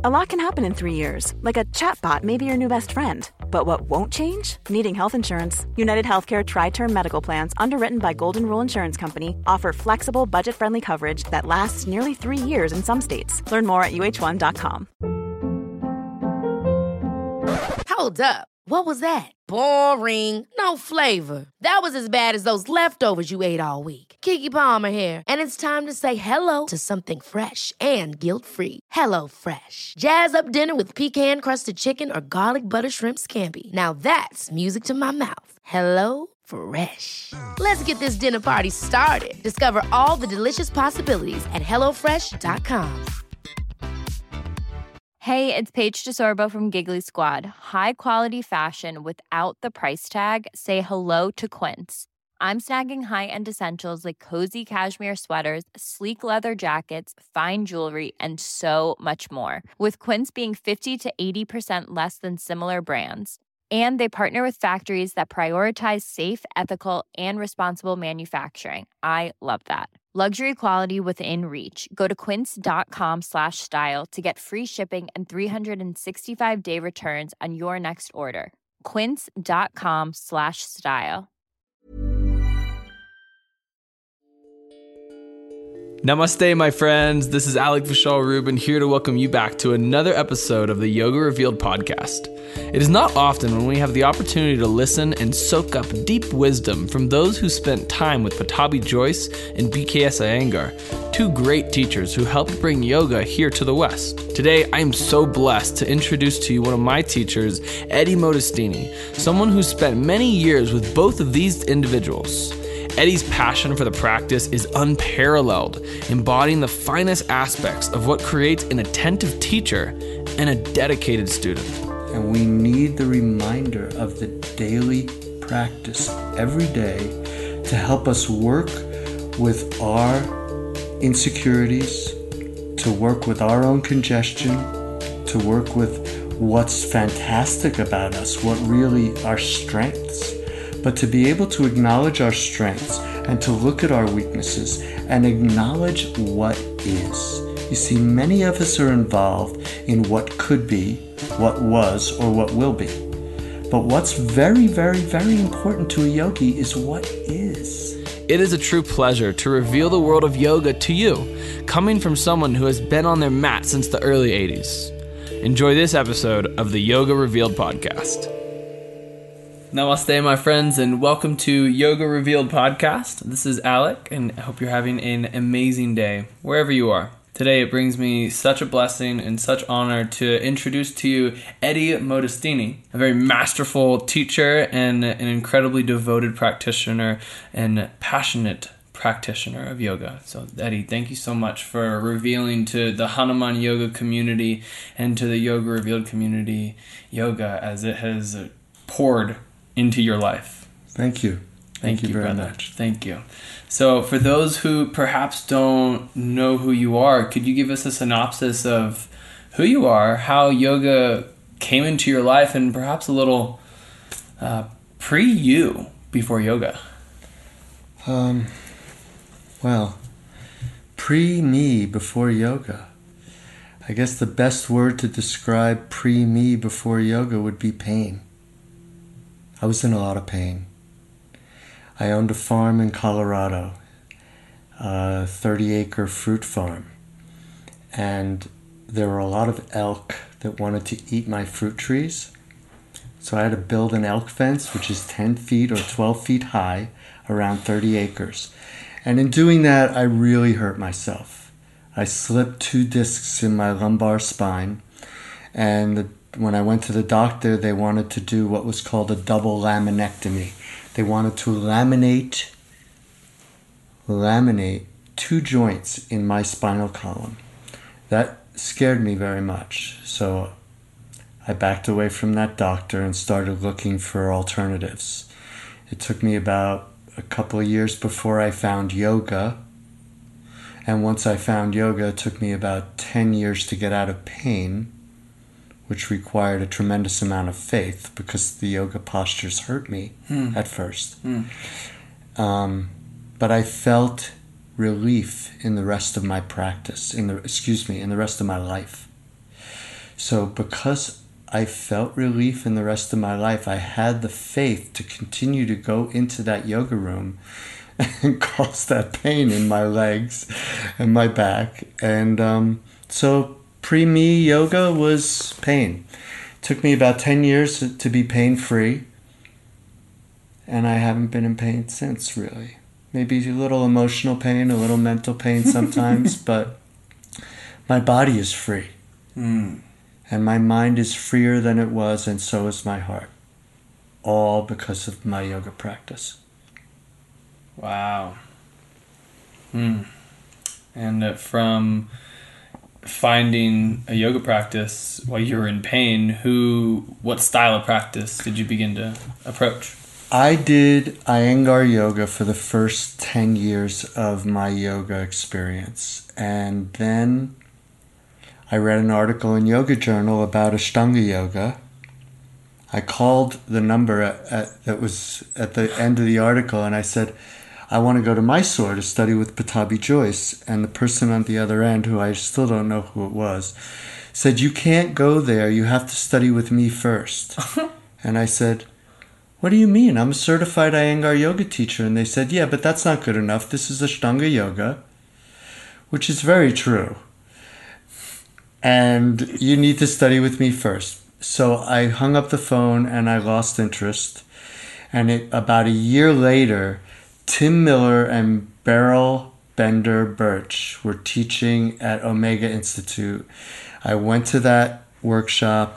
A lot can happen in 3 years, like a chatbot may be your new best friend. But what won't change? Needing health insurance. United Healthcare Tri-Term Medical Plans, underwritten by Golden Rule Insurance Company, offer flexible, budget-friendly coverage that lasts nearly 3 years in some states. Learn more at uh1.com. Hold up. What was that? Boring. No flavor. That was as bad as those leftovers you ate all week. Keke Palmer here, and it's time to say hello to something fresh and guilt-free. Hello Fresh. Jazz up dinner with pecan-crusted chicken or garlic butter shrimp scampi. Now that's music to my mouth. Hello Fresh. Let's get this dinner party started. Discover all the delicious possibilities at hellofresh.com. Hey, it's Paige DeSorbo from Giggly Squad. High quality fashion without the price tag. Say hello to Quince. I'm snagging high-end essentials like cozy cashmere sweaters, sleek leather jackets, fine jewelry, and so much more. With Quince being 50 to 80% less than similar brands. And they partner with factories that prioritize safe, ethical, and responsible manufacturing. I love that. Luxury quality within reach. Go to quince.com/style to get free shipping and 365-day returns on your next order. Quince.com/style. Namaste, my friends. This is Alec Vishal Rubin here to welcome you back to another episode of the Yoga Revealed podcast. It is not often when we have the opportunity to listen and soak up deep wisdom from those who spent time with Pattabhi Jois and BKS Iyengar, two great teachers who helped bring yoga here to the West. Today, I am so blessed to introduce to you one of my teachers, Eddie Modestini, someone who spent many years with both of these individuals. Eddie's passion for the practice is unparalleled, embodying the finest aspects of what creates an attentive teacher and a dedicated student. And we need the reminder of the daily practice every day to help us work with our insecurities, to work with our own congestion, to work with what's fantastic about us, what really are strengths. But to be able to acknowledge our strengths and to look at our weaknesses and acknowledge what is. You see, many of us are involved in what could be, what was, or what will be. But what's very, very, very important to a yogi is what is. It is a true pleasure to reveal the world of yoga to you, coming from someone who has been on their mat since the early 80s. Enjoy this episode of the Yoga Revealed podcast. Namaste, my friends, and welcome to Yoga Revealed podcast. This is Alec, and I hope you're having an amazing day, wherever you are. Today, it brings me such a blessing and such honor to introduce to you Eddie Modestini, a very masterful teacher and an incredibly devoted practitioner and passionate practitioner of yoga. So, Eddie, thank you so much for revealing to the Hanuman Yoga community and to the Yoga Revealed community yoga as it has poured into your life. Thank you. Thank you very brother. much. Thank you. So for those who perhaps don't know who you are, could you give us a synopsis of who you are, how yoga came into your life, and perhaps a little pre-you before yoga? Well, pre-me before yoga. I guess the best word to describe pre-me before yoga would be pain. I was in a lot of pain. I owned a farm in Colorado, a 30-acre fruit farm, and there were a lot of elk that wanted to eat my fruit trees. So I had to build an elk fence, which is 10 feet or 12 feet high, around 30 acres. And in doing that, I really hurt myself. I slipped 2 discs in my lumbar spine, and when I went to the doctor, they wanted to do what was called a double laminectomy. They wanted to laminate 2 joints in my spinal column. That scared me very much. So I backed away from that doctor and started looking for alternatives. It took me about a couple of years before I found yoga. And once I found yoga, it took me about 10 years to get out of pain, which required a tremendous amount of faith because the yoga postures hurt me at first. But I felt relief in the rest of my practice, in the rest of my life. So because I felt relief in the rest of my life, I had the faith to continue to go into that yoga room and cause that pain in my legs and my back. And so pre-me yoga was pain. It took me about 10 years to be pain-free. And I haven't been in pain since, really. Maybe a little emotional pain, a little mental pain sometimes, but my body is free. And my mind is freer than it was, and so is my heart. All because of my yoga practice. Wow. And from finding a yoga practice while you were in pain, what style of practice did you begin to approach? I did Iyengar yoga for the first 10 years of my yoga experience. And then I read an article in Yoga Journal about Ashtanga yoga. I called the number that was at the end of the article and I said, I want to go to Mysore to study with Pattabhi Jois. And the person on the other end, who I still don't know who it was, said, you can't go there. You have to study with me first. And I said, what do you mean? I'm a certified Iyengar yoga teacher. And they said, yeah, but that's not good enough. This is Ashtanga yoga, which is very true. And you need to study with me first. So I hung up the phone and I lost interest. And about a year later, Tim Miller and Beryl Bender Birch were teaching at Omega Institute. I went to that workshop.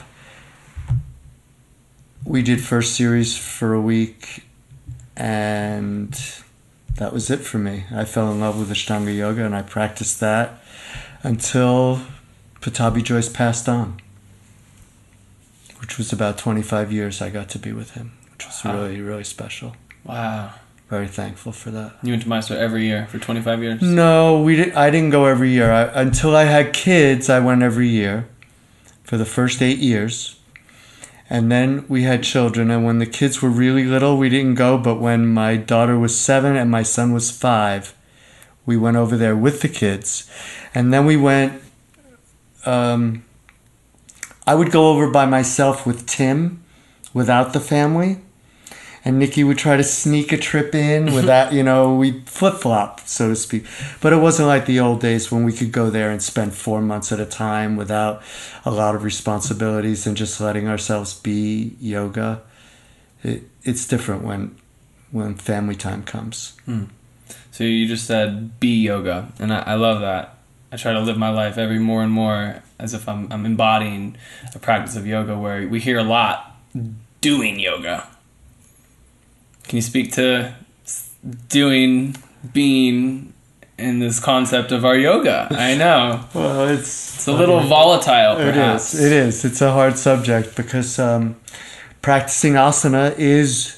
We did first series for a week, and that was it for me. I fell in love with Ashtanga yoga, and I practiced that until Pattabhi Jois passed on, which was about 25 years I got to be with him, which was really, really special. Wow. Very thankful for that. You went to Mysore every year for 25 years? No, I didn't go every year. Until I had kids, I went every year for the first 8 years. And then we had children, and when the kids were really little, we didn't go. But when my daughter was 7 and my son was 5, we went over there with the kids. And then we went, I would go over by myself with Tim, without the family. And Nikki would try to sneak a trip in without, we'd flip-flop, so to speak. But it wasn't like the old days when we could go there and spend 4 months at a time without a lot of responsibilities and just letting ourselves be yoga. It's different when family time comes. So you just said be yoga, and I love that. I try to live my life more and more as if I'm embodying a practice of yoga where we hear a lot doing yoga. Can you speak to doing, being, in this concept of our yoga? I know. Well, it's a little volatile, perhaps. It is. It's a hard subject because practicing asana is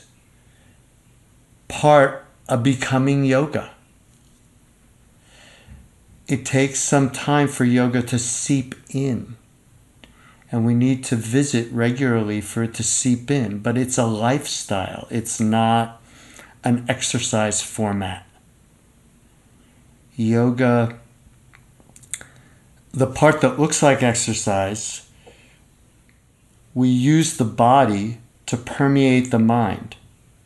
part of becoming yoga. It takes some time for yoga to seep in. And we need to visit regularly for it to seep in. But it's a lifestyle. It's not an exercise format. Yoga, the part that looks like exercise, we use the body to permeate the mind.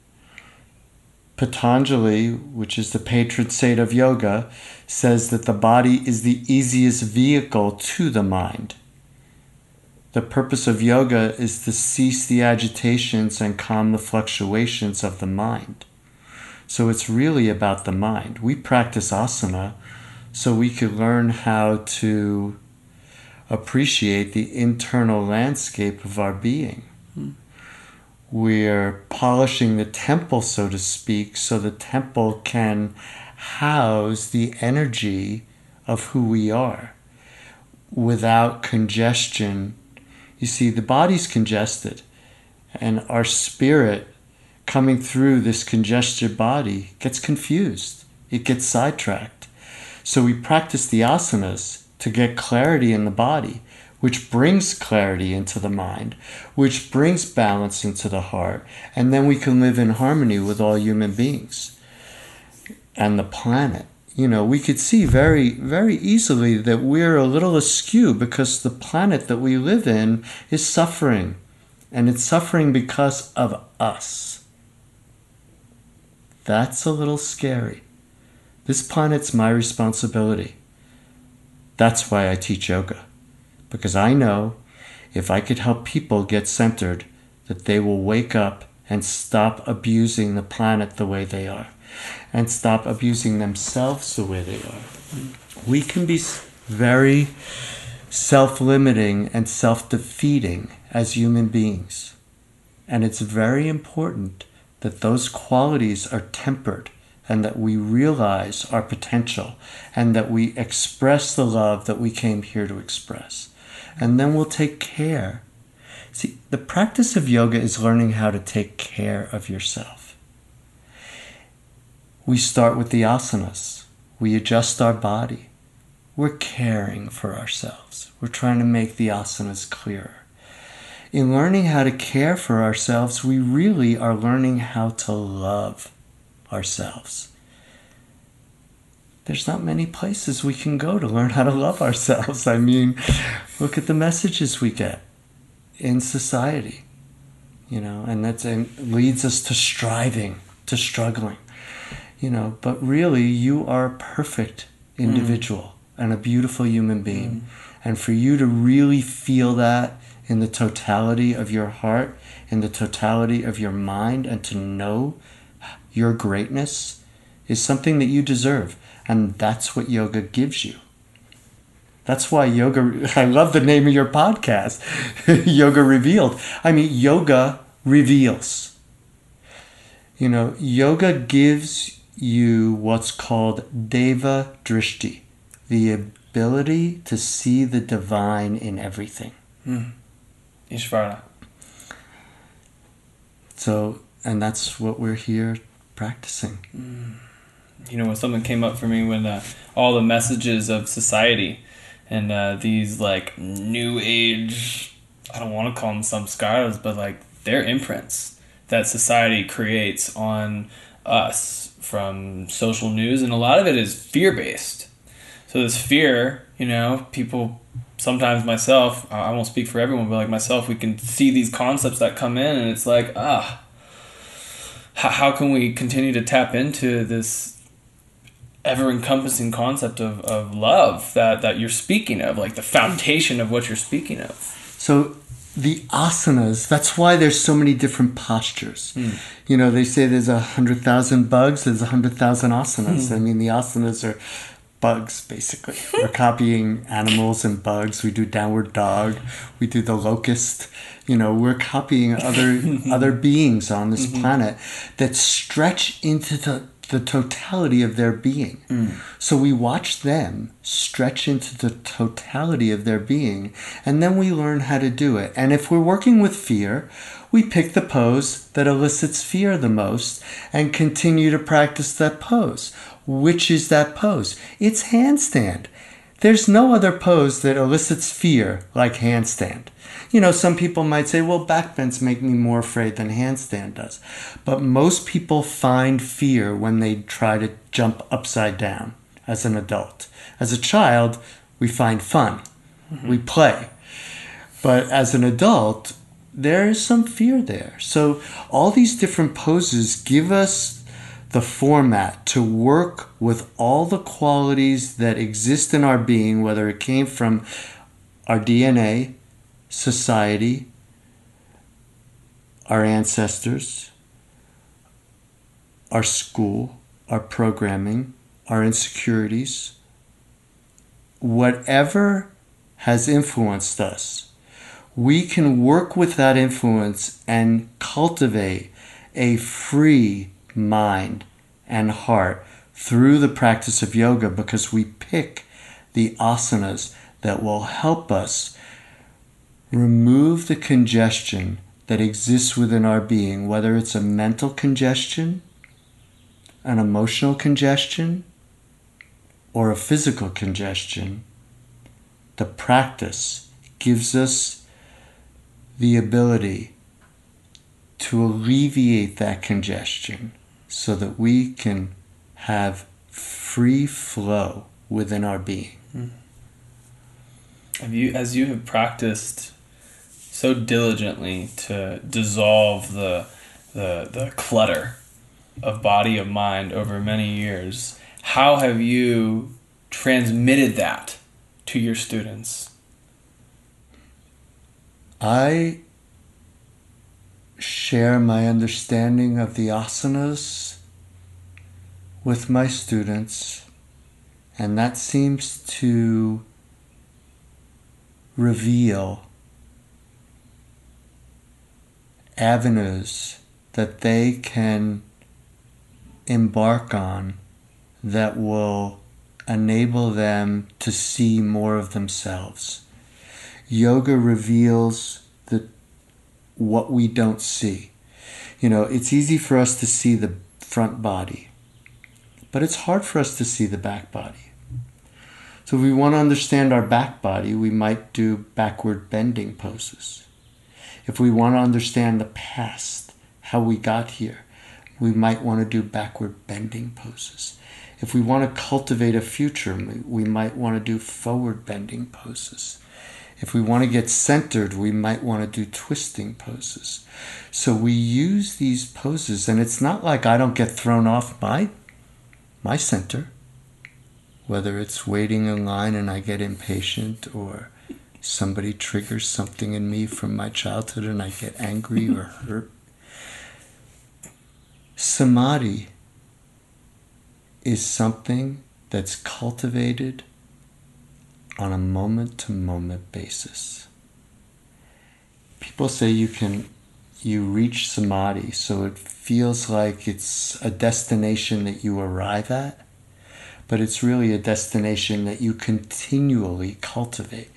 Patanjali, which is the patron saint of yoga, says that the body is the easiest vehicle to the mind. The purpose of yoga is to cease the agitations and calm the fluctuations of the mind. So it's really about the mind. We practice asana so we could learn how to appreciate the internal landscape of our being. We're polishing the temple, so to speak, so the temple can house the energy of who we are without congestion. You see, the body's congested, and our spirit coming through this congested body gets confused. It gets sidetracked. So we practice the asanas to get clarity in the body, which brings clarity into the mind, which brings balance into the heart, and then we can live in harmony with all human beings and the planet. we could see very, very easily that we're a little askew because the planet that we live in is suffering. And it's suffering because of us. That's a little scary. This planet's my responsibility. That's why I teach yoga. Because I know if I could help people get centered, that they will wake up and stop abusing the planet the way they are. And stop abusing themselves the way they are. We can be very self-limiting and self-defeating as human beings. And it's very important that those qualities are tempered and that we realize our potential and that we express the love that we came here to express. And then we'll take care. See, the practice of yoga is learning how to take care of yourself. We start with the asanas. We adjust our body. We're caring for ourselves. We're trying to make the asanas clearer. In learning how to care for ourselves, we really are learning how to love ourselves. There's not many places we can go to learn how to love ourselves. I mean, look at the messages we get in society, and that leads us to striving, to struggling, but really you are a perfect individual and a beautiful human being. And for you to really feel that in the totality of your heart, in the totality of your mind, and to know your greatness is something that you deserve. And that's what yoga gives you. That's why yoga, I love the name of your podcast, Yoga Revealed. I mean, yoga reveals. Yoga gives you what's called Deva Drishti, the ability to see the divine in everything. Ishvara. So, and that's what we're here practicing. When something came up for me when all the messages of society and these like new age, I don't want to call them samskaras, but like their imprints that society creates on us from social news, and a lot of it is fear-based. So this fear, people, sometimes myself, I won't speak for everyone, but like myself, we can see these concepts that come in and it's like, how can we continue to tap into this ever-encompassing concept of love that you're speaking of, like the foundation of what you're speaking of? So the asanas, that's why there's so many different postures. They say there's 100,000 bugs, there's 100,000 asanas. I mean, the asanas are bugs, basically. We're copying animals and bugs. We do downward dog. We do the locust. We're copying other beings on this planet that stretch into the totality of their being. So we watch them stretch into the totality of their being, and then we learn how to do it. And if we're working with fear, we pick the pose that elicits fear the most and continue to practice that pose. Which is that pose? It's handstand. There's no other pose that elicits fear like handstand. Some people might say, well, backbends make me more afraid than handstand does. But most people find fear when they try to jump upside down as an adult. As a child, we find fun. We play. But as an adult, there is some fear there. So all these different poses give us the format to work with all the qualities that exist in our being, whether it came from our DNA, society, our ancestors, our school, our programming, our insecurities, whatever has influenced us, we can work with that influence and cultivate a free mind and heart through the practice of yoga, because we pick the asanas that will help us remove the congestion that exists within our being, whether it's a mental congestion, an emotional congestion, or a physical congestion. The practice gives us the ability to alleviate that congestion so that we can have free flow within our being. As you have practiced so diligently to dissolve the clutter of body, of mind over many years, how have you transmitted that to your students? I share my understanding of the asanas with my students, and that seems to reveal avenues that they can embark on that will enable them to see more of themselves. Yoga reveals what we don't see. It's easy for us to see the front body, but it's hard for us to see the back body. So if we want to understand our back body, we might do backward bending poses. If we want to understand the past, how we got here, we might want to do backward bending poses. If we want to cultivate a future, we might want to do forward bending poses. If we want to get centered, we might want to do twisting poses. So we use these poses, and it's not like I don't get thrown off my center, whether it's waiting in line and I get impatient, or somebody triggers something in me from my childhood and I get angry or hurt. Samadhi is something that's cultivated on a moment-to-moment basis. People say you reach samadhi, so it feels like it's a destination that you arrive at, but it's really a destination that you continually cultivate.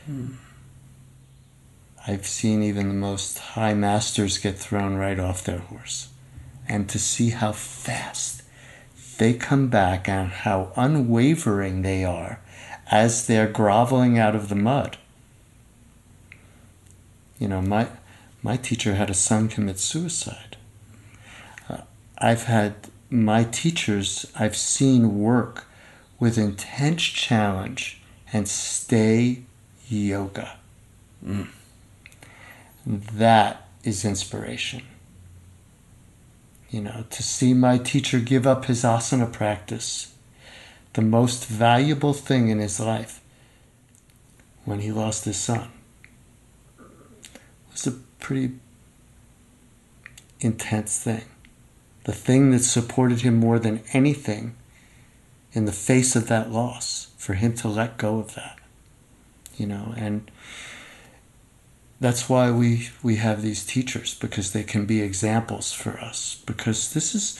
I've seen even the most high masters get thrown right off their horse, and to see how fast they come back and how unwavering they are as they're groveling out of the mud. My teacher had a son commit suicide. I've had my teachers I've seen work with intense challenge and stay yoga. That is inspiration. To see my teacher give up his asana practice, the most valuable thing in his life, when he lost his son, was a pretty intense thing. The thing that supported him more than anything in the face of that loss, for him to let go of that. And that's why we have these teachers, because they can be examples for us. Because this is,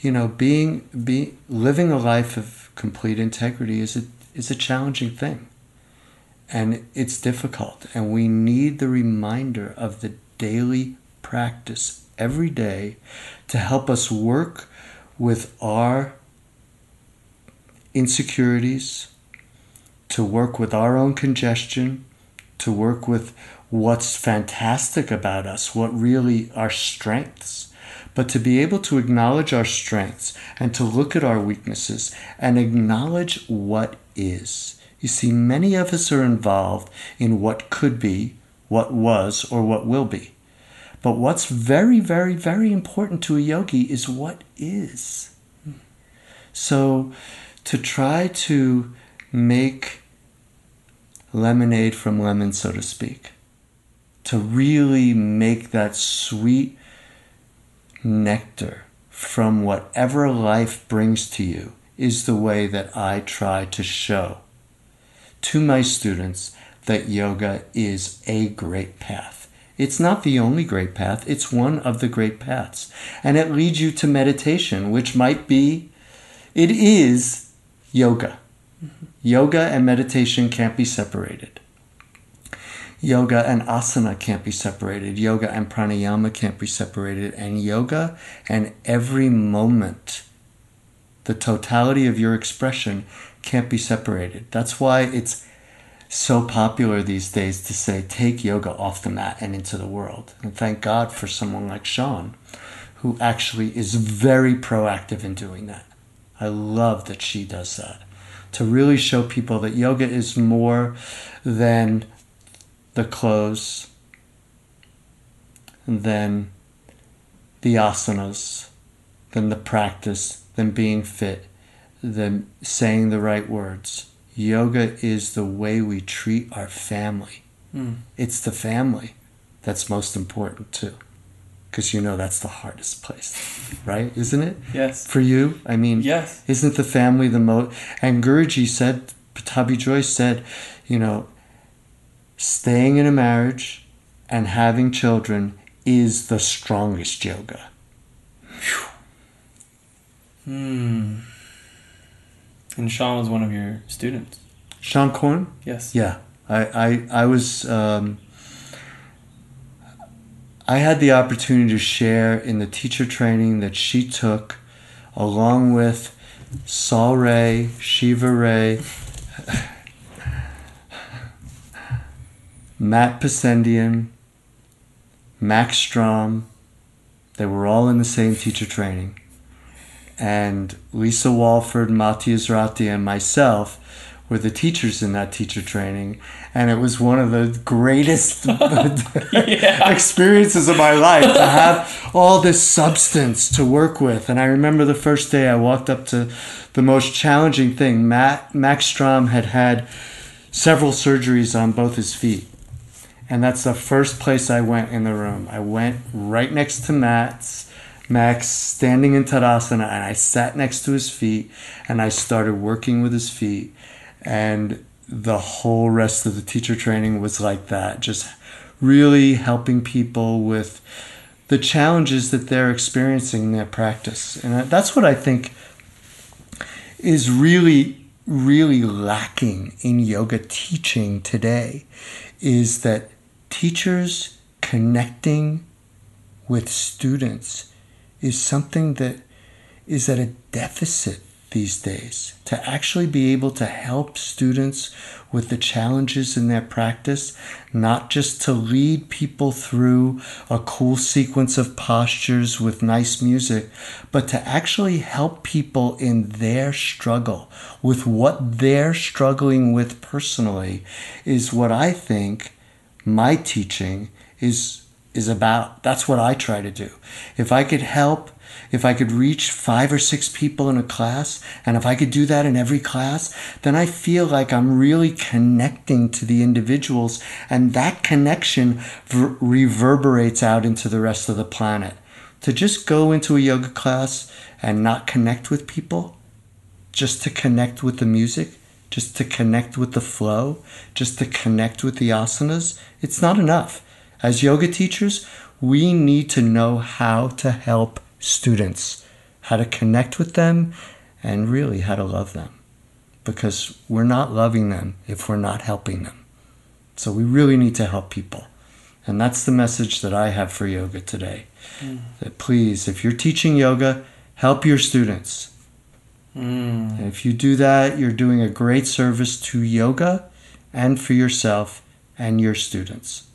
living a life of complete integrity is a challenging thing, and it's difficult, and we need the reminder of the daily practice every day to help us work with our insecurities, to work with our own congestion, to work with what's fantastic about us, what really are strengths. But to be able to acknowledge our strengths and to look at our weaknesses and acknowledge what is. You see, many of us are involved in what could be, what was, or what will be. But what's very, very, very important to a yogi is what is. So to try to make lemonade from lemons, so to speak, to really make that sweet nectar from whatever life brings to you, is the way that I try to show to my students that yoga is a great path. It's not the only great path, it's one of the great paths. And it leads you to meditation, which it is yoga. Yoga and meditation can't be separated. Yoga and asana can't be separated. Yoga and pranayama can't be separated. And yoga and every moment, the totality of your expression, can't be separated. That's why it's so popular these days to say, take yoga off the mat and into the world. And thank God for someone like Sean, who actually is very proactive in doing that. I love that she does that. To really show people that yoga is more than the clothes, than the asanas, than the practice, than being fit, than saying the right words. Yoga is the way we treat our family. It's the family that's most important too. Because that's the hardest place, right? Isn't it? Yes. For you? I mean, yes. Isn't the family the most... And Guruji said, Pattabhi Jois said, staying in a marriage and having children is the strongest yoga. And Sean was one of your students. Sean Korn? Yes. Yeah. I was... I had the opportunity to share in the teacher training that she took along with Saul Ray, Shiva Ray, Matt Pasendian, Max Strom. They were all in the same teacher training. And Lisa Walford, Matthias Ratti, and myself were the teachers in that teacher training, and it was one of the greatest experiences of my life to have all this substance to work with. And I remember the first day I walked up to the most challenging thing. Max Strom had several surgeries on both his feet, and that's the first place I went in the room. I went right next to Max standing in Tadasana, and I sat next to his feet, and I started working with his feet. And the whole rest of the teacher training was like that, just really helping people with the challenges that they're experiencing in their practice. And that's what I think is really, really lacking in yoga teaching today, is that teachers connecting with students is something that is at a deficit these days. To actually be able to help students with the challenges in their practice, not just to lead people through a cool sequence of postures with nice music, but to actually help people in their struggle with what they're struggling with personally, is what I think my teaching is about. That's what I try to do. If I could help, if I could reach 5 or 6 people in a class, and if I could do that in every class, then I feel like I'm really connecting to the individuals, and that connection reverberates out into the rest of the planet. To just go into a yoga class and not connect with people, just to connect with the music, just to connect with the flow, just to connect with the asanas, it's not enough. As yoga teachers, we need to know how to help students, how to connect with them, and really how to love them. Because we're not loving them if we're not helping them. So we really need to help people. And that's the message that I have for yoga today. That please, if you're teaching yoga, help your students. And if you do that, you're doing a great service to yoga and for yourself and your students.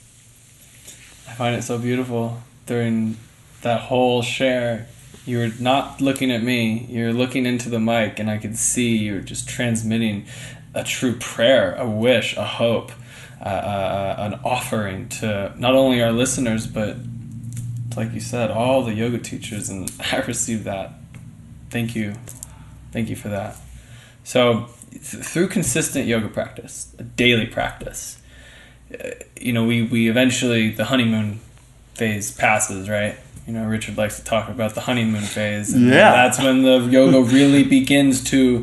I find it so beautiful. During that whole share, you were not looking at me, you were looking into the mic, and I could see you were just transmitting a true prayer, a wish, a hope, an offering to not only our listeners, but like you said, all the yoga teachers, and I received that. Thank you. Thank you for that. So through consistent yoga practice, a daily practice, we eventually, the honeymoon phase passes, right? Richard likes to talk about the honeymoon phase. And that's when the yoga really begins to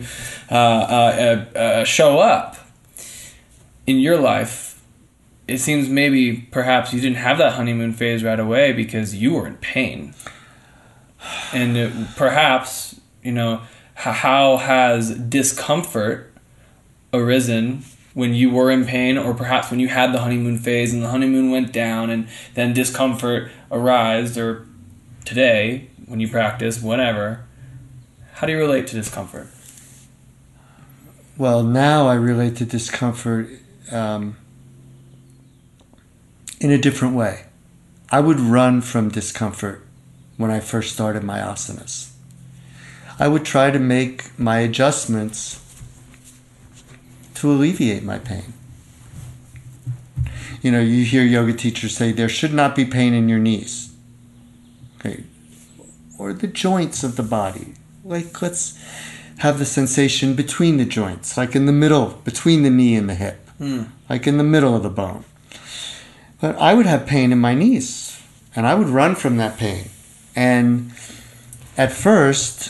show up. In your life, it seems perhaps you didn't have that honeymoon phase right away because you were in pain. And perhaps, how has discomfort arisen when you were in pain, or perhaps when you had the honeymoon phase and the honeymoon went down and then discomfort arose, or today when you practice, whatever, how do you relate to discomfort? Well, now I relate to discomfort in a different way. I would run from discomfort when I first started my asanas. I would try to make my adjustments to alleviate my pain. You know, you hear yoga teachers say there should not be pain in your knees. Okay. Or the joints of the body. Like, let's have the sensation between the joints, like in the middle, between the knee and the hip, like in the middle of the bone. But I would have pain in my knees, and I would run from that pain. And at first,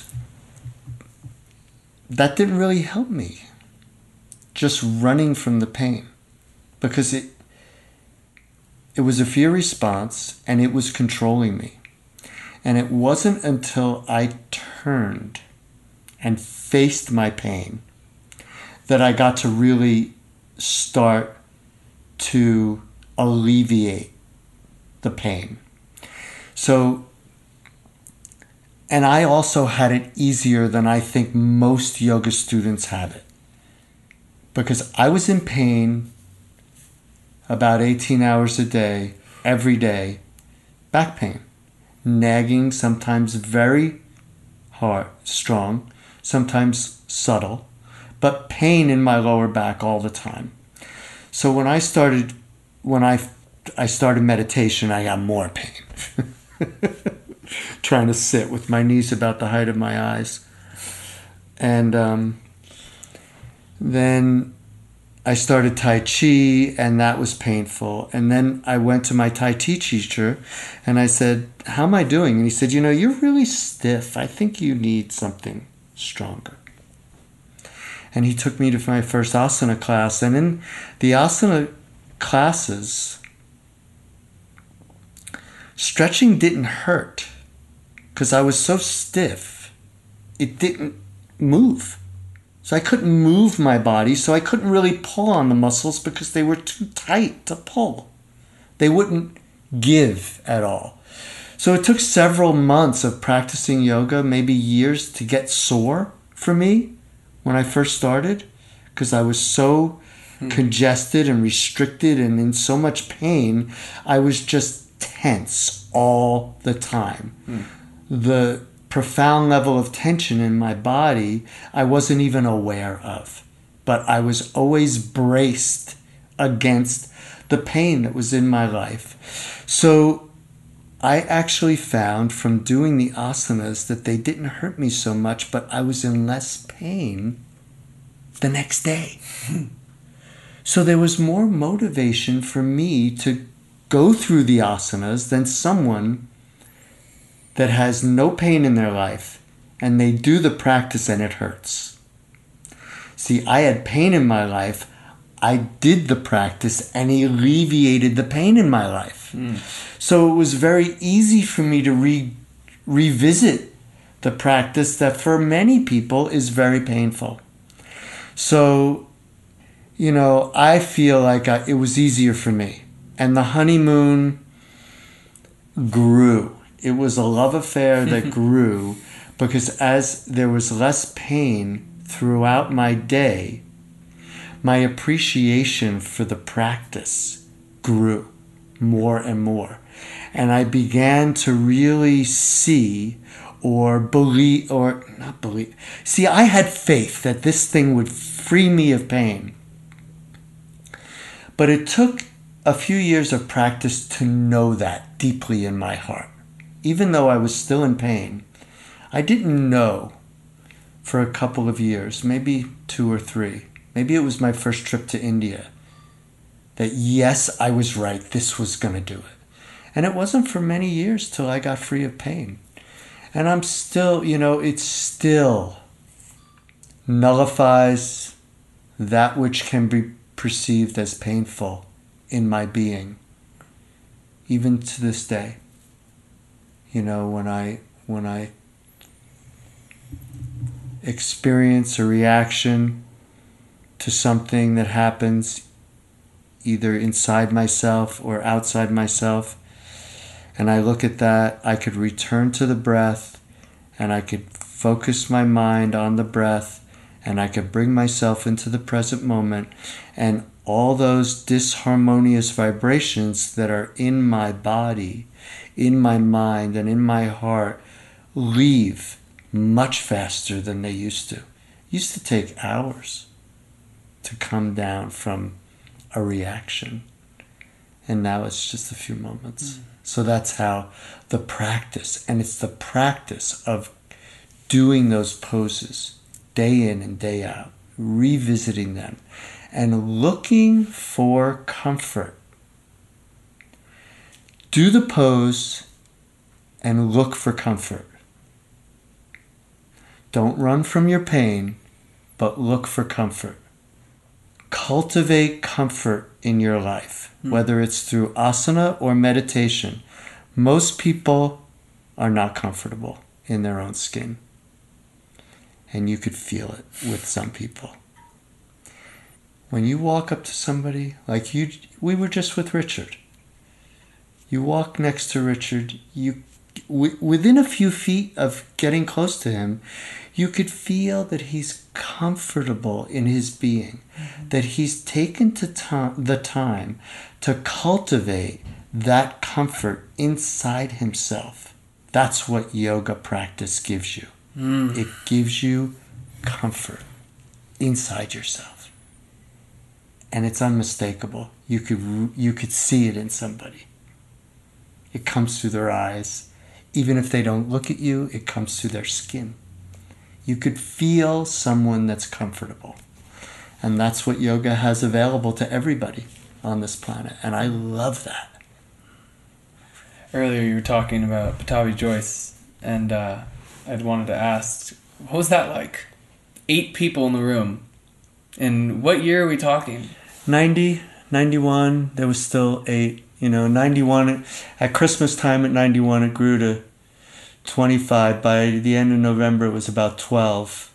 that didn't really help me, just running from the pain, because it was a fear response, and it was controlling me. And it wasn't until I turned and faced my pain that I got to really start to alleviate the pain. So, and I also had it easier than I think most yoga students have it, because I was in pain about 18 hours a day, every day, back pain, nagging, sometimes very hard, strong, sometimes subtle, but pain in my lower back all the time. So when I started meditation, I got more pain. Trying to sit with my knees about the height of my eyes. And then I started Tai Chi, and that was painful. And then I went to my Tai Chi teacher, and I said, how am I doing? And he said, you know, you're really stiff. I think you need something stronger. And he took me to my first asana class. And in the asana classes, stretching didn't hurt because I was so stiff, it didn't move. So I couldn't move my body, so I couldn't really pull on the muscles because they were too tight to pull. They wouldn't give at all. So it took several months of practicing yoga, maybe years, to get sore for me when I first started, because I was so congested and restricted and in so much pain. I was just tense all the time. The profound level of tension in my body I wasn't even aware of, but I was always braced against the pain that was in my life. So I actually found from doing the asanas that they didn't hurt me so much, but I was in less pain the next day. So there was more motivation for me to go through the asanas than someone that has no pain in their life and they do the practice and it hurts. See, I had pain in my life. I did the practice and it alleviated the pain in my life. So it was very easy for me to revisit the practice that for many people is very painful. So, you know, I feel like it was easier for me. And the honeymoon grew. It was a love affair that grew because as there was less pain throughout my day, my appreciation for the practice grew more and more. And I began to really see or believe, or not believe. See, I had faith that this thing would free me of pain. But it took a few years of practice to know that deeply in my heart. Even though I was still in pain, I didn't know for a couple of years, maybe 2 or 3. Maybe it was my first trip to India, that yes, I was right, this was going to do it. And it wasn't for many years till I got free of pain. And I'm still, you know, it still nullifies that which can be perceived as painful in my being, even to this day. You know, when I experience a reaction to something that happens either inside myself or outside myself, and I look at that, I could return to the breath and I could focus my mind on the breath and I could bring myself into the present moment, and all those disharmonious vibrations that are in my body, in my mind, and in my heart leave much faster than they used to. It used to take hours to come down from a reaction. And now it's just a few moments. So that's how the practice, and it's the practice of doing those poses day in and day out, revisiting them, and looking for comfort. Do the pose and look for comfort. Don't run from your pain, but look for comfort. Cultivate comfort in your life, whether it's through asana or meditation. Most people are not comfortable in their own skin. And you could feel it with some people. When you walk up to somebody, like we were just with Richard. You walk next to Richard, within a few feet of getting close to him, you could feel that he's comfortable in his being, that he's taken the time to cultivate that comfort inside himself. That's what yoga practice gives you. It gives you comfort inside yourself. And it's unmistakable. You could see it in somebody. It comes through their eyes. Even if they don't look at you, it comes through their skin. You could feel someone that's comfortable. And that's what yoga has available to everybody on this planet. And I love that. Earlier you were talking about Pattabhi Jois, and I'd wanted to ask, what was that like? 8 people in the room. And what year are we talking? 90, 91, there was still 8. 91, at Christmas time at 91, it grew to 25. By the end of November, it was about 12.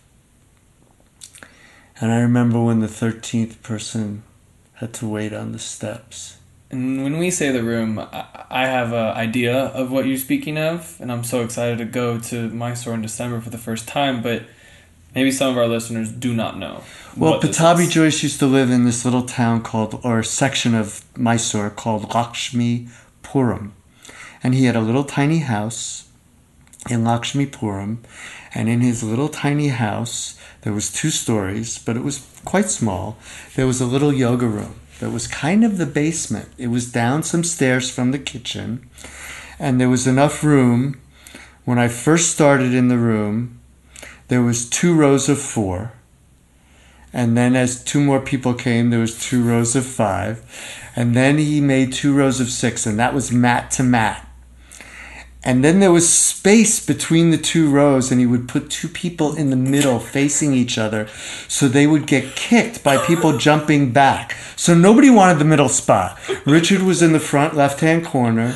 And I remember when the 13th person had to wait on the steps. And when we say the room, I have an idea of what you're speaking of, and I'm so excited to go to Mysore in December for the first time, but maybe some of our listeners do not know. Well, Pattabhi Jois used to live in this little town or section of Mysore called Lakshmipuram. And he had a little tiny house in Lakshmipuram. And in his little tiny house, there was 2 stories, but it was quite small. There was a little yoga room that was kind of the basement. It was down some stairs from the kitchen. And there was enough room. When I first started in the room, there was 2 rows of 4. And then as 2 more people came, there was 2 rows of 5. And then he made 2 rows of 6, and that was mat to mat. And then there was space between the 2 rows, and he would put 2 people in the middle facing each other so they would get kicked by people jumping back. So nobody wanted the middle spot. Richard was in the front left-hand corner,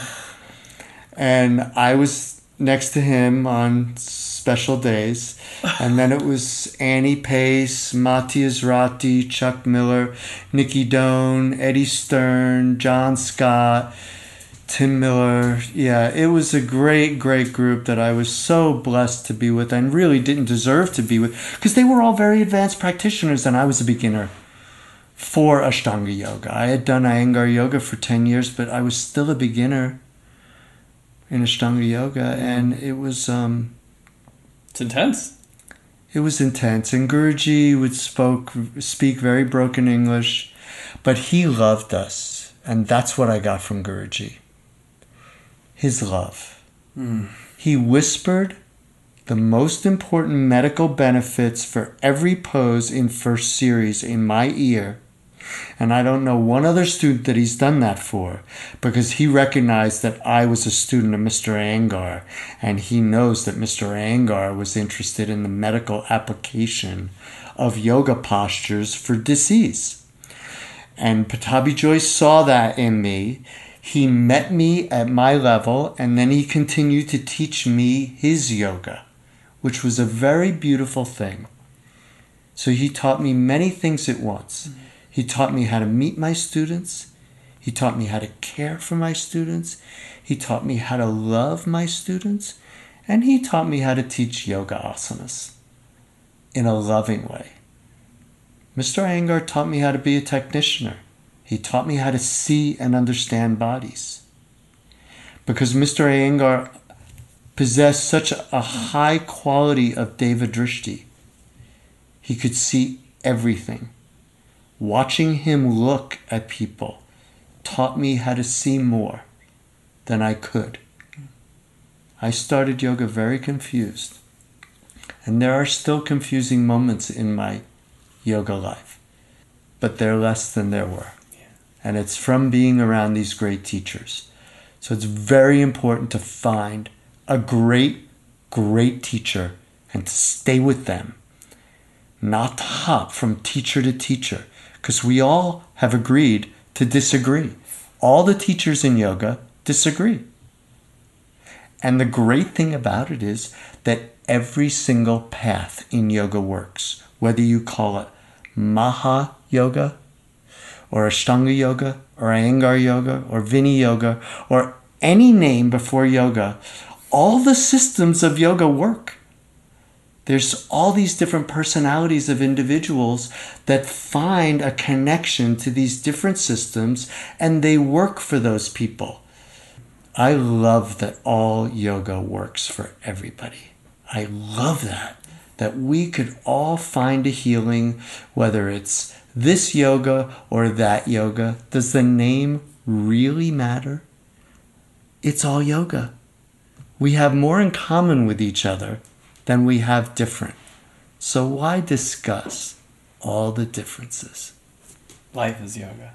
and I was next to him on special days. And then it was Annie Pace, Matthias Ratti, Chuck Miller, Nikki Doan, Eddie Stern, John Scott, Tim Miller. Yeah, it was a great, great group that I was so blessed to be with and really didn't deserve to be with, because they were all very advanced practitioners and I was a beginner for Ashtanga Yoga. I had done Iyengar Yoga for 10 years, but I was still a beginner in Ashtanga Yoga, and it was... it's intense. It was intense, and Guruji would speak very broken English, but he loved us, and that's what I got from Guruji. His love. He whispered the most important medical benefits for every pose in first series in my ear, and I don't know one other student that he's done that for, because he recognized that I was a student of Mr. Iyengar, and he knows that Mr. Iyengar was interested in the medical application of yoga postures for disease. And Pattabhi Jois saw that in me. He met me at my level, and then he continued to teach me his yoga, which was a very beautiful thing. So he taught me many things at once. He taught me how to meet my students. He taught me how to care for my students. He taught me how to love my students. And he taught me how to teach yoga asanas in a loving way. Mr. Iyengar taught me how to be a technicianer. He taught me how to see and understand bodies. Because Mr. Iyengar possessed such a high quality of Deva Drishti. He could see everything. Watching him look at people taught me how to see more than I could. I started yoga very confused. And there are still confusing moments in my yoga life. But they're less than there were. And it's from being around these great teachers. So it's very important to find a great, great teacher and to stay with them. Not to hop from teacher to teacher. Because we all have agreed to disagree. All the teachers in yoga disagree. And the great thing about it is that every single path in yoga works. Whether you call it Maha Yoga, or Ashtanga Yoga, or Iyengar Yoga, or Vini Yoga, or any name before yoga, all the systems of yoga work. There's all these different personalities of individuals that find a connection to these different systems, and they work for those people. I love that all yoga works for everybody. I love that we could all find a healing, whether it's this yoga or that yoga. Does the name really matter? It's all yoga. We have more in common with each other than we have different. So why discuss all the differences? Life is yoga.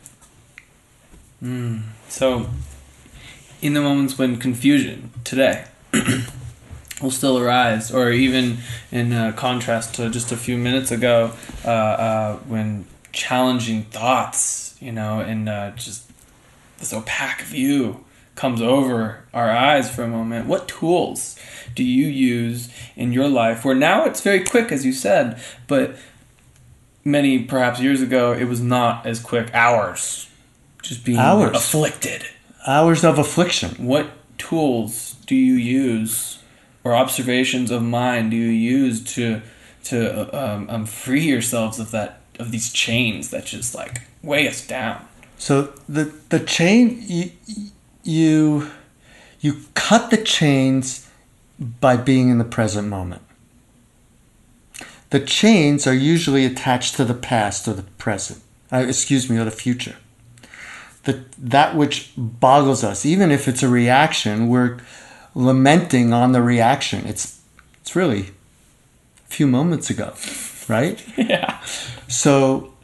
So, in the moments when confusion today will still arise, or even in contrast to just a few minutes ago, when challenging thoughts, and just this opaque view comes over our eyes for a moment, what tools do you use in your life where now it's very quick, as you said, but many perhaps years ago it was not as quick? Hours just being afflicted. Hours of affliction. What tools do you use, or observations of mind do you use to free yourselves of these chains that just weigh us down? So the chain, you cut the chains by being in the present moment. The chains are usually attached to the past or the present, or the future. That which boggles us, even if it's a reaction, we're lamenting on the reaction. It's really a few moments ago, right? Yeah. So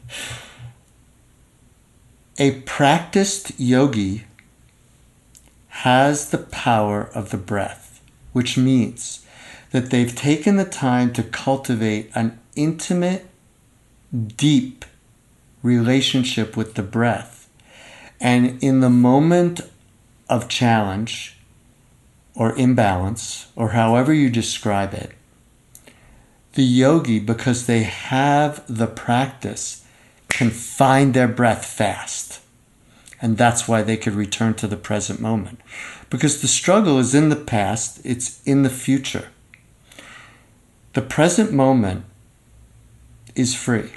a practiced yogi has the power of the breath, which means that they've taken the time to cultivate an intimate, deep relationship with the breath. And in the moment of challenge or imbalance, or however you describe it, the yogi, because they have the practice, can find their breath fast. And that's why they could return to the present moment. Because the struggle is in the past, it's in the future. The present moment is free.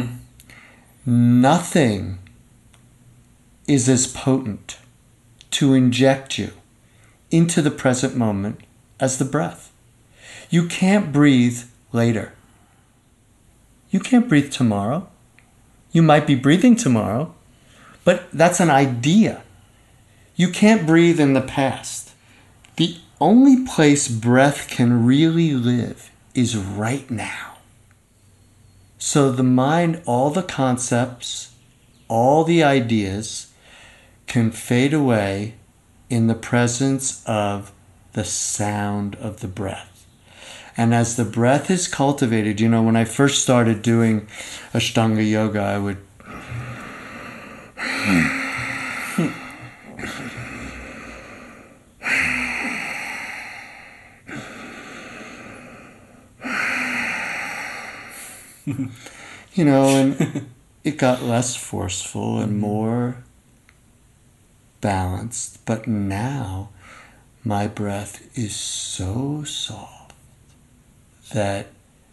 Nothing is as potent to inject you into the present moment as the breath. You can't breathe later. You can't breathe tomorrow. You might be breathing tomorrow, but that's an idea. You can't breathe in the past. The only place breath can really live is right now. So the mind, all the concepts, all the ideas can fade away in the presence of the sound of the breath. And as the breath is cultivated, when I first started doing Ashtanga Yoga, I would and it got less forceful and more balanced. But now my breath is so soft that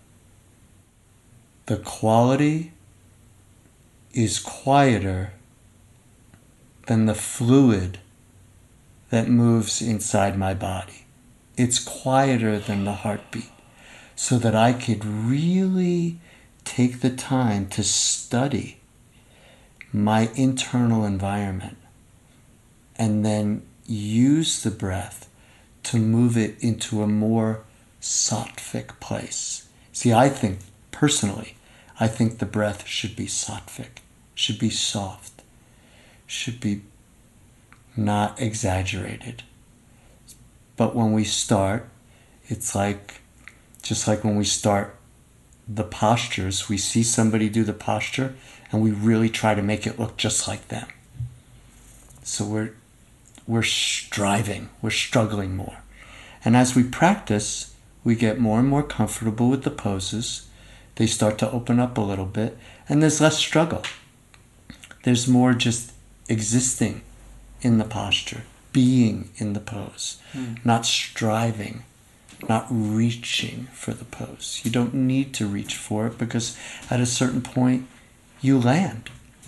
the quality is quieter than the fluid that moves inside my body. it's quieter than the heartbeat, so that I could really take the time to study my internal environment and then use the breath to move it into a more sattvic place. See, personally, I think the breath should be sattvic, should be soft, should be not exaggerated. But when we start, it's just like when we start the postures, we see somebody do the posture and we really try to make it look just like them. So we're striving, we're struggling more. And as we practice, we get more and more comfortable with the poses. They start to open up a little bit, and there's less struggle. There's more just existing in the posture, being in the pose, not striving, not reaching for the pose. You don't need to reach for it, because at a certain point you land.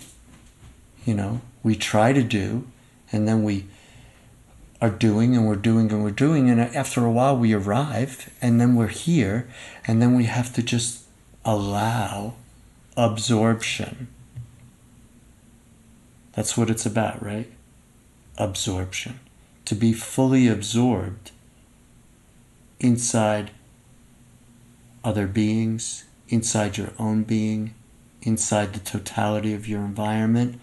We try to do, and then we are doing, and we're doing, and we're doing, and after a while we arrive, and then we're here, and then we have to just allow absorption. That's what it's about, right? Absorption. To be fully absorbed inside other beings, inside your own being, inside the totality of your environment,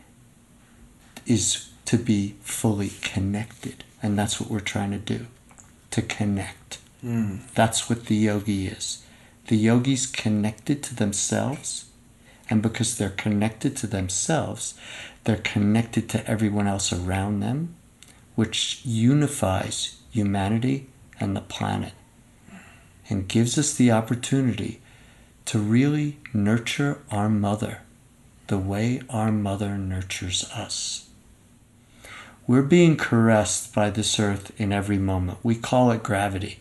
is to be fully connected. And that's what we're trying to do, to connect. That's what the yogi is. The yogi's connected to themselves, and because they're connected to themselves, they're connected to everyone else around them, which unifies humanity and the planet and gives us the opportunity to really nurture our mother the way our mother nurtures us. We're being caressed by this earth in every moment. We call it gravity.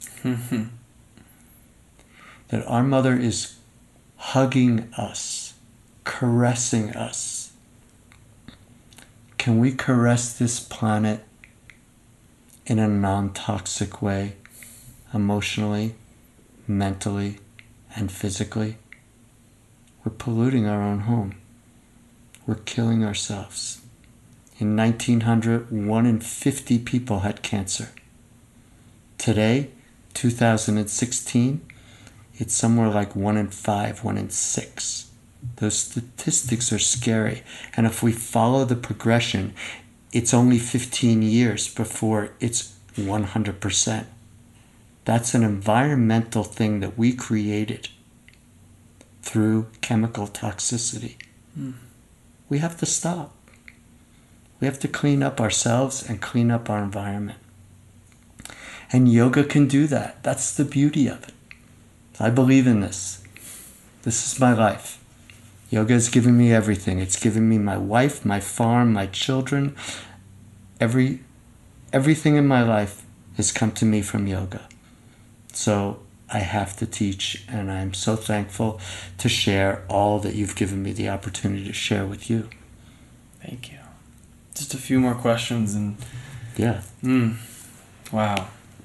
That our mother is hugging us, caressing us. Can we caress this planet in a non-toxic way, emotionally, mentally, and physically? We're polluting our own home. We're killing ourselves. In 1900, 1 in 50 people had cancer. Today, 2016, it's somewhere like 1 in 5, 1 in 6. Those statistics are scary. And if we follow the progression, it's only 15 years before it's 100%. That's an environmental thing that we created through chemical toxicity. We have to stop. We have to clean up ourselves and clean up our environment. And yoga can do that. That's the beauty of it. I believe in this. This is my life. Yoga has given me everything. It's given me my wife, my farm, my children. Everything in my life has come to me from yoga. So I have to teach, and I'm so thankful to share all that you've given me the opportunity to share with you. Thank you. Just a few more questions and... Yeah. Wow.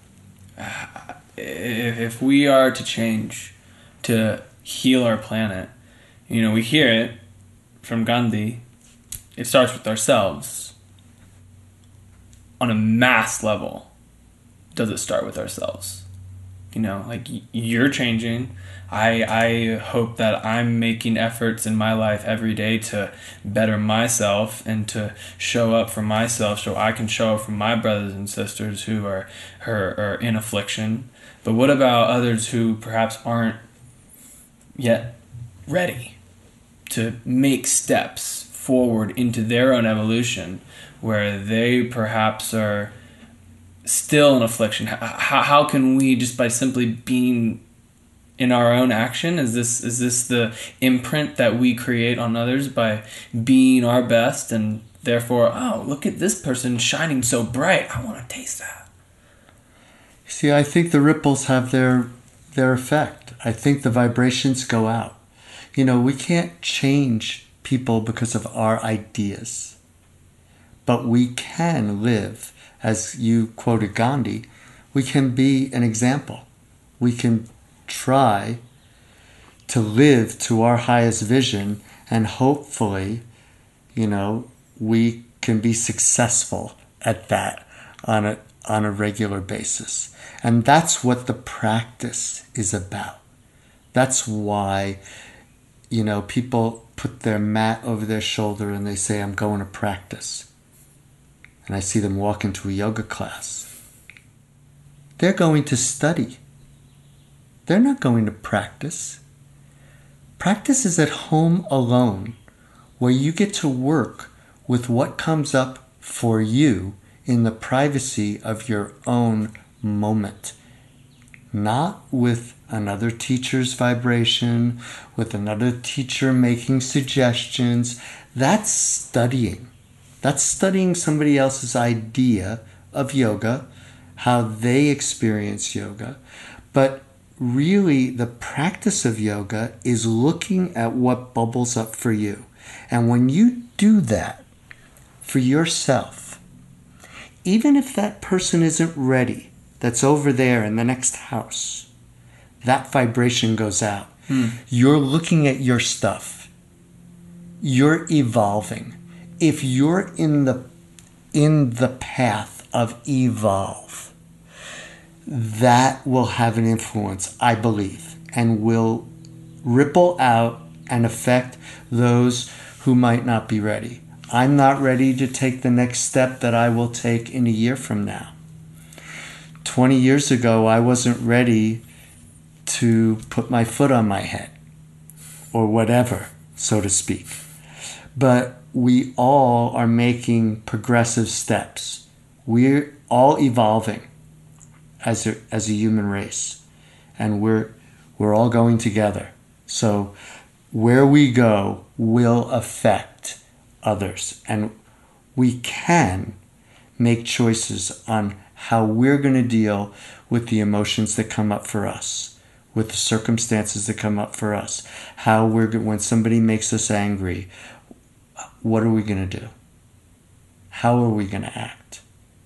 If we are to change, to heal our planet, we hear it from Gandhi, it starts with ourselves. On a mass level, does it start with ourselves? You're changing. I hope that I'm making efforts in my life every day to better myself and to show up for myself so I can show up for my brothers and sisters who are in affliction. But what about others who perhaps aren't yet ready to make steps forward into their own evolution, where they perhaps are still in affliction? How can we, just by simply being in our own action, is this the imprint that we create on others by being our best, and therefore, oh, look at this person shining so bright, I want to taste that? See, I think the ripples have their effect. I think the vibrations go out. We can't change people because of our ideas, but we can live, as you quoted Gandhi, we can be an example. We can try to live to our highest vision, and hopefully, we can be successful at that on a regular basis. And that's what the practice is about. That's why, people put their mat over their shoulder and they say, I'm going to practice. And I see them walk into a yoga class. They're going to study. They're not going to practice. Practice is at home alone, where you get to work with what comes up for you in the privacy of your own moment. Not with another teacher's vibration, with another teacher making suggestions. That's studying. That's studying somebody else's idea of yoga, how they experience yoga. But really, the practice of yoga is looking at what bubbles up for you. And when you do that for yourself, even if that person isn't ready, that's over there in the next house, that vibration goes out. You're looking at your stuff. You're evolving. If you're in the path of evolve, that will have an influence, I believe, and will ripple out and affect those who might not be ready. I'm not ready to take the next step that I will take in a year from now. 20 years ago, I wasn't ready to put my foot on my head, or whatever, so to speak. But we all are making progressive steps. We're all evolving as a human race, and we're all going together. So where we go will affect others, and we can make choices on how we're going to deal with the emotions that come up for us, with the circumstances that come up for us, how when somebody makes us angry, what are we going to do? How are we going to act?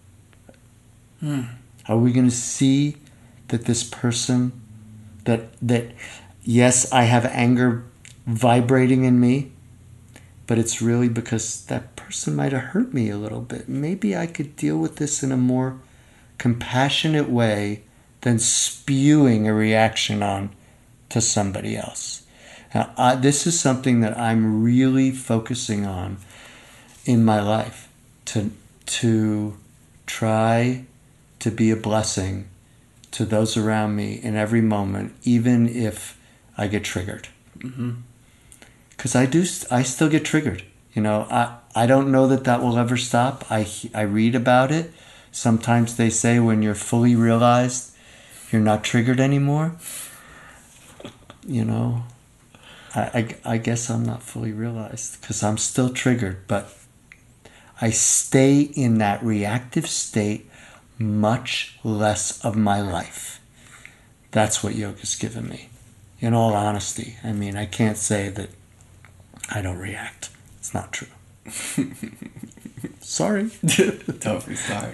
Are we going to see that this person, that yes, I have anger vibrating in me, but it's really because that person might have hurt me a little bit. Maybe I could deal with this in a more compassionate way than spewing a reaction on to somebody else. Now, this is something that I'm really focusing on in my life, to try to be a blessing to those around me in every moment, even if I get triggered. Because I still get triggered. I don't know that will ever stop. I read about it. Sometimes they say when you're fully realized, you're not triggered anymore. I guess I'm not fully realized because I'm still triggered, but I stay in that reactive state much less of my life. That's what yoga's given me. In all honesty, I can't say that I don't react. It's not true. Sorry. Totally sorry.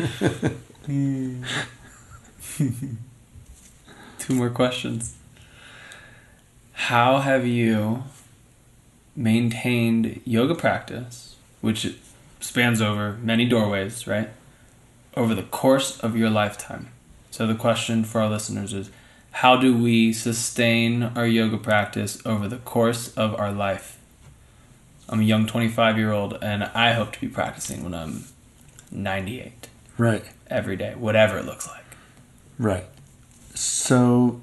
2 more questions. How have you maintained yoga practice, which spans over many doorways, right, over the course of your lifetime? So the question for our listeners is, how do we sustain our yoga practice over the course of our life? I'm a young 25-year-old, and I hope to be practicing when I'm 98. Right. Every day, whatever it looks like. Right. So,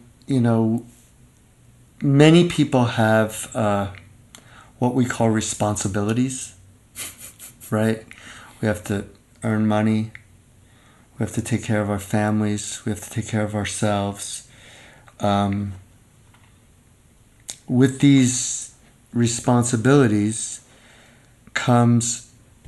many people have what we call responsibilities, right? We have to earn money. We have to take care of our families. We have to take care of ourselves. With these responsibilities comes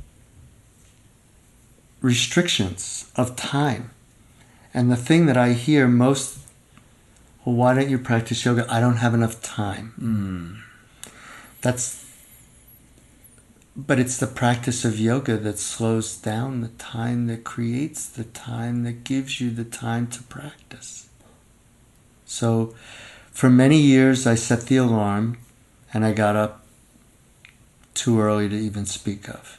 restrictions of time. And the thing that I hear most, well, why don't you practice yoga? I don't have enough time. But it's the practice of yoga that slows down the time, that creates the time, that gives you the time to practice. So for many years I set the alarm and I got up too early to even speak of.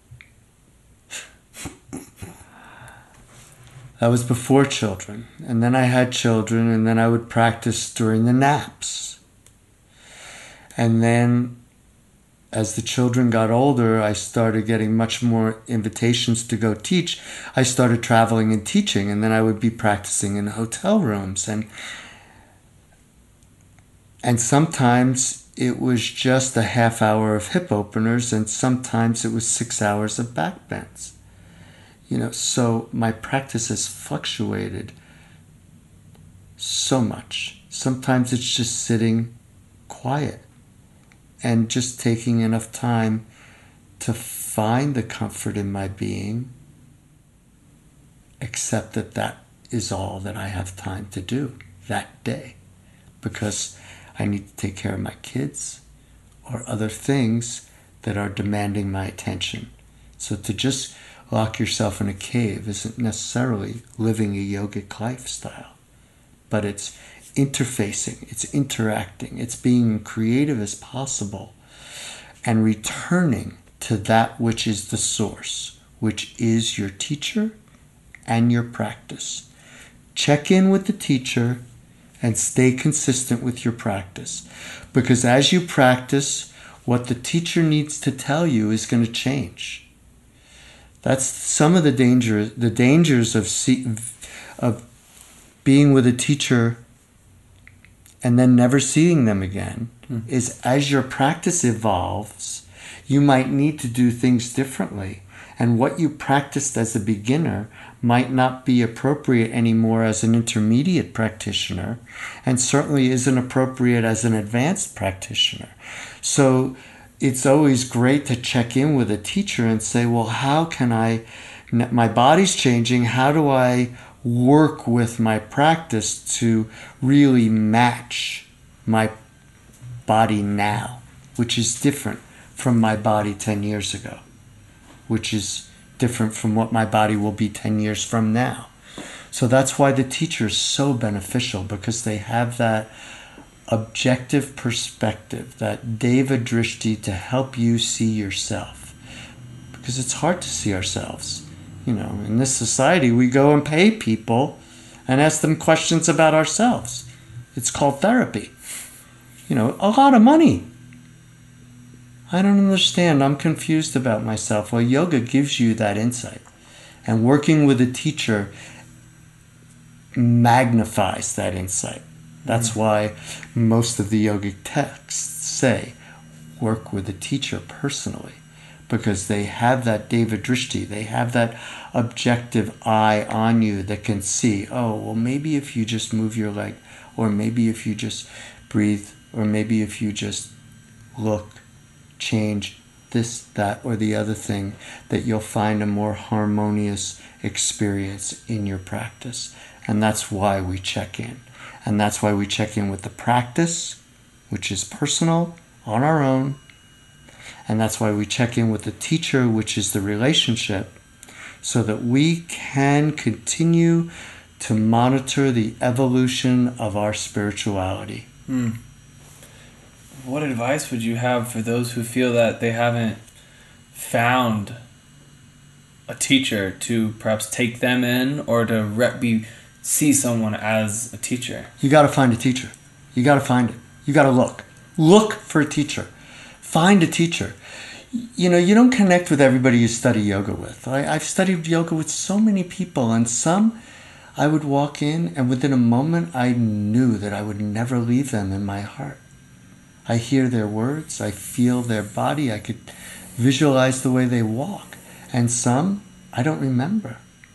That was before children. And then I had children, and then I would practice during the naps. And then as the children got older, I started getting much more invitations to go teach. I started traveling and teaching, and then I would be practicing in hotel rooms. And sometimes it was just a half hour of hip openers, and sometimes it was 6 hours of back bends. So my practice has fluctuated so much. Sometimes it's just sitting quiet and just taking enough time to find the comfort in my being, accept that that is all that I have time to do that day, because I need to take care of my kids or other things that are demanding my attention. So to just lock yourself in a cave isn't necessarily living a yogic lifestyle, but it's interfacing, it's interacting, it's being creative as possible and returning to that which is the source, which is your teacher and your practice. Check in with the teacher and stay consistent with your practice, because as you practice, what the teacher needs to tell you is going to change. That's some of the dangers of being with a teacher and then never seeing them again, is as your practice evolves, you might need to do things differently. And what you practiced as a beginner might not be appropriate anymore as an intermediate practitioner, and certainly isn't appropriate as an advanced practitioner. So it's always great to check in with a teacher and say, well, how can my body's changing, how do I work with my practice to really match my body now, which is different from my body 10 years ago, which is different from what my body will be 10 years from now. So that's why the teacher is so beneficial, because they have that objective perspective, that Deva Drishti, to help you see yourself. Because it's hard to see ourselves. In this society, we go and pay people and ask them questions about ourselves. It's called therapy. A lot of money. I don't understand. I'm confused about myself. Well, yoga gives you that insight. And working with a teacher magnifies that insight. That's why most of the yogic texts say, work with a teacher personally, because they have that Deva Drishti, they have that objective eye on you that can see, oh, well, maybe if you just move your leg, or maybe if you just breathe, or maybe if you just look, change this, that, or the other thing, that you'll find a more harmonious experience in your practice. And that's why we check in. And that's why we check in with the practice, which is personal, on our own. And that's why we check in with the teacher, which is the relationship, so that we can continue to monitor the evolution of our spirituality. What advice would you have for those who feel that they haven't found a teacher to perhaps take them in, or to see someone as a teacher? You got to find a teacher. You got to find it. You got to look. Look for a teacher. Find a teacher. You don't connect with everybody you study yoga with. I've studied yoga with so many people, and some I would walk in, and within a moment I knew that I would never leave them in my heart. I hear their words, I feel their body, I could visualize the way they walk. And some I don't remember.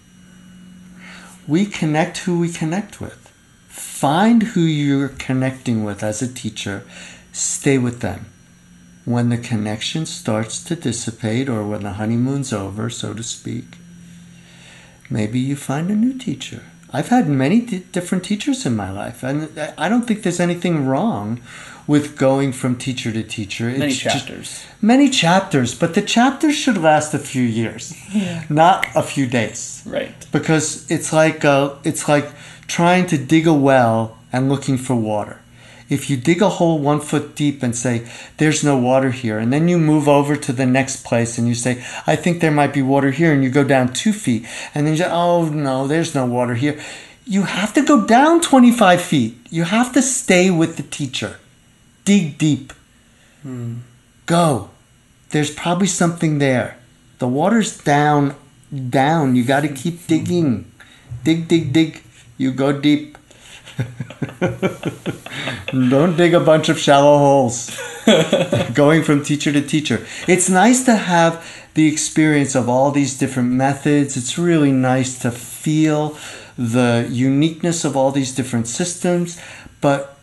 We connect who we connect with. Find who you're connecting with as a teacher. Stay with them. When the connection starts to dissipate, or when the honeymoon's over, so to speak, maybe you find a new teacher. I've had many different teachers in my life, and I don't think there's anything wrong with going from teacher to teacher. Many chapters. Many chapters, but the chapters should last a few years, not a few days. Right. Because it's like trying to dig a well and looking for water. If you dig a hole 1 foot deep and say, there's no water here, and then you move over to the next place and you say, I think there might be water here, and you go down 2 feet, and then you say, oh no, there's no water here. You have to go down 25 feet. You have to stay with the teacher. Dig deep. Go. There's probably something there. The water's down. You got to keep digging. Dig. You go deep. Don't dig a bunch of shallow holes. Going from teacher to teacher. It's nice to have the experience of all these different methods. It's really nice to feel the uniqueness of all these different systems, but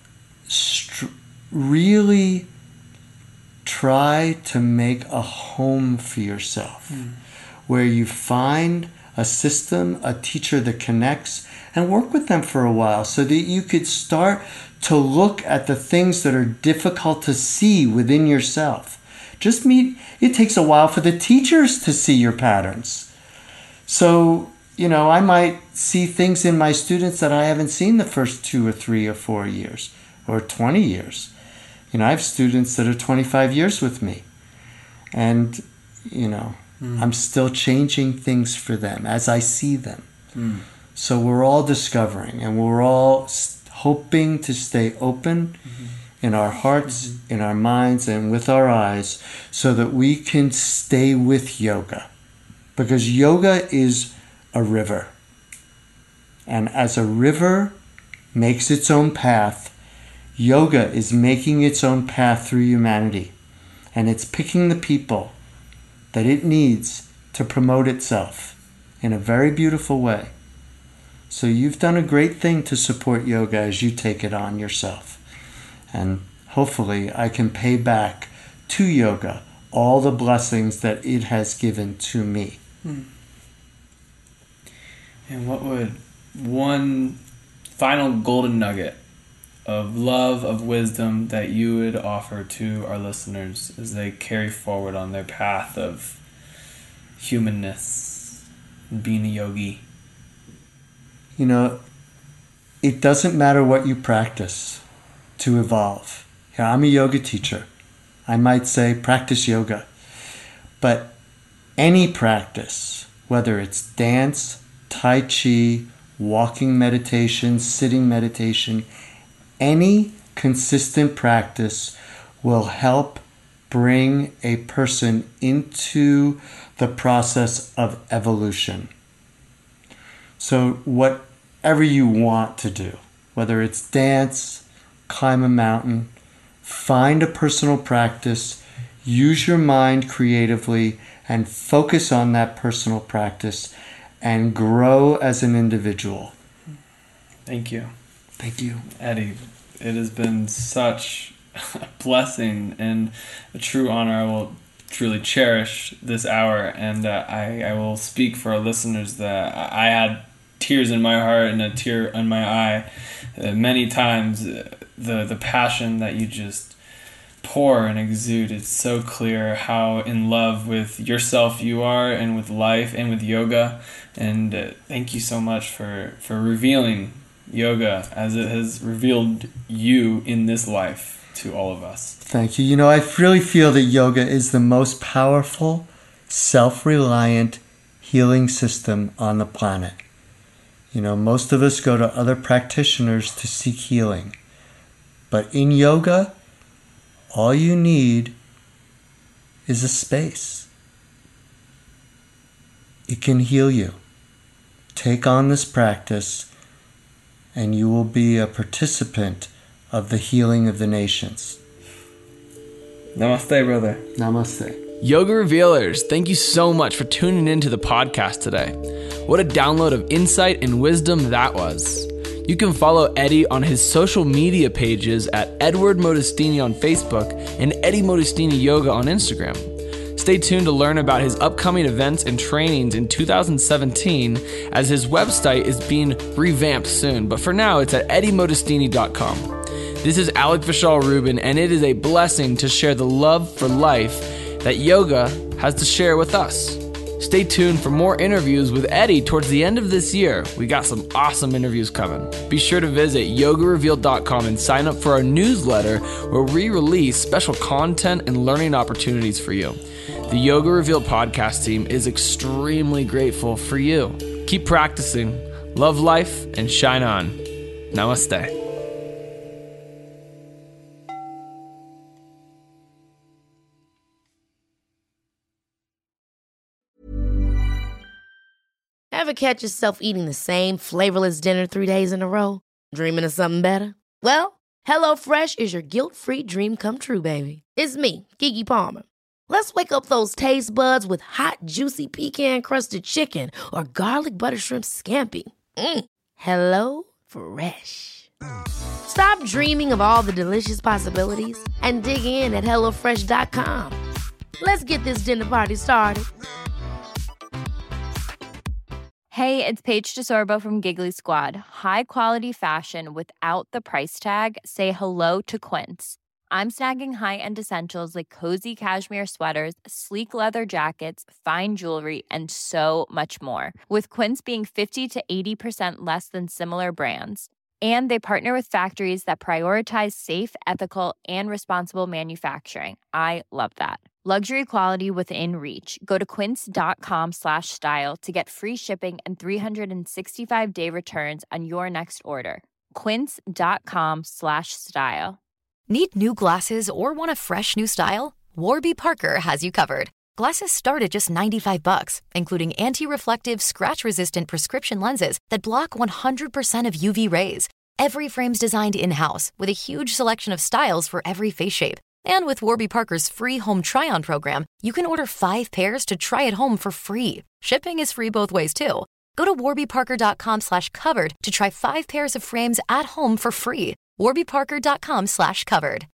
really try to make a home for yourself where you find a system, a teacher that connects, and work with them for a while so that you could start to look at the things that are difficult to see within yourself. It takes a while for the teachers to see your patterns. So, I might see things in my students that I haven't seen the first 2 or 3 or 4 years or 20 years. I have students that are 25 years with me. And, I'm still changing things for them as I see them. So we're all discovering, and we're all hoping to stay open in our hearts, in our minds, and with our eyes so that we can stay with yoga. Because yoga is a river. And as a river makes its own path, yoga is making its own path through humanity, and it's picking the people that it needs to promote itself in a very beautiful way. So you've done a great thing to support yoga as you take it on yourself. And hopefully I can pay back to yoga all the blessings that it has given to me. And what would one final golden nugget of love, of wisdom that you would offer to our listeners as they carry forward on their path of humanness and being a yogi? It doesn't matter what you practice to evolve. I'm a yoga teacher. I might say practice yoga. But any practice, whether it's dance, Tai Chi, walking meditation, sitting meditation, any consistent practice will help bring a person into the process of evolution. So whatever you want to do, whether it's dance, climb a mountain, find a personal practice, use your mind creatively, and focus on that personal practice and grow as an individual. Thank you. Thank you. Eddie, it has been such a blessing and a true honor. I will truly cherish this hour, and I will speak for our listeners that I had tears in my heart and a tear in my eye many times. The passion that you just pour and exude, it's so clear how in love with yourself you are, and with life, and with yoga. And thank you so much for revealing yoga as it has revealed you in this life to all of us. Thank you. I really feel that yoga is the most powerful, self-reliant healing system on the planet. Most of us go to other practitioners to seek healing. But in yoga, all you need is a space. It can heal you. Take on this practice, and you will be a participant of the healing of the nations. Namaste, brother. Namaste. Yoga Revealers, thank you so much for tuning into the podcast today. What a download of insight and wisdom that was. You can follow Eddie on his social media pages at Edward Modestini on Facebook and Eddie Modestini Yoga on Instagram. Stay tuned to learn about his upcoming events and trainings in 2017, as his website is being revamped soon. But for now, it's at eddiemodestini.com. This is Alec Vishal Rubin, and it is a blessing to share the love for life that yoga has to share with us. Stay tuned for more interviews with Eddie towards the end of this year. We got some awesome interviews coming. Be sure to visit yogarevealed.com and sign up for our newsletter, where we release special content and learning opportunities for you. The Yoga Revealed podcast team is extremely grateful for you. Keep practicing, love life, and shine on. Namaste. Ever catch yourself eating the same flavorless dinner 3 days in a row? Dreaming of something better? Well, HelloFresh is your guilt-free dream come true, baby. It's me, Keke Palmer. Let's wake up those taste buds with hot, juicy pecan-crusted chicken or garlic butter shrimp scampi. Hello Fresh. Stop dreaming of all the delicious possibilities and dig in at HelloFresh.com. Let's get this dinner party started. Hey, it's Paige DeSorbo from Giggly Squad. High quality fashion without the price tag. Say hello to Quince. I'm snagging high-end essentials like cozy cashmere sweaters, sleek leather jackets, fine jewelry, and so much more. With Quince being 50 to 80% less than similar brands. And they partner with factories that prioritize safe, ethical, and responsible manufacturing. I love that. Luxury quality within reach. Go to quince.com/style to get free shipping and 365-day returns on your next order. Quince.com/style. Need new glasses or want a fresh new style? Warby Parker has you covered. Glasses start at just $95, including anti-reflective, scratch-resistant prescription lenses that block 100% of UV rays. Every frame's designed in-house with a huge selection of styles for every face shape. And with Warby Parker's free home try-on program, you can order 5 pairs to try at home for free. Shipping is free both ways, too. Go to warbyparker.com/covered to try 5 pairs of frames at home for free. warbyparker.com/covered.